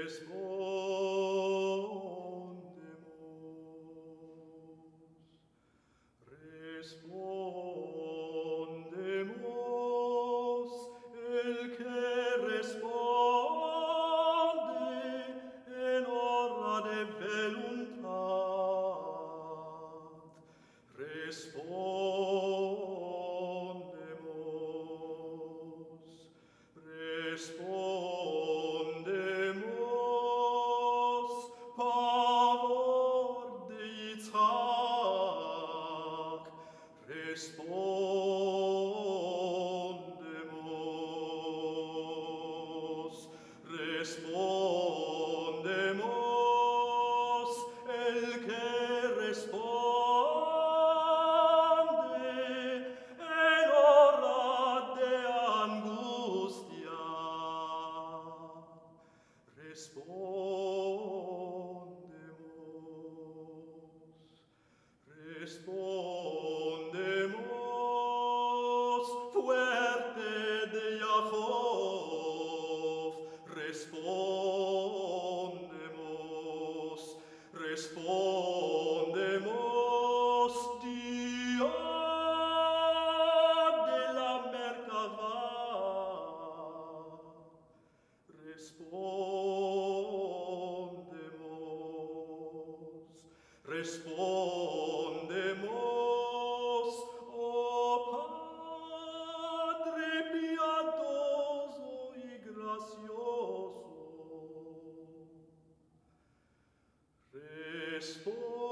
Respondemos, el que responde en hora de voluntad. Respondemos, pavor de Yitzhak. Respondemos, el que responde en hora de angustia. Respondemos, fuerte de Jacob. Respondemos, Dios de la Merkavá. Respondemos, oh Padre piadoso y gracioso. Respondemos.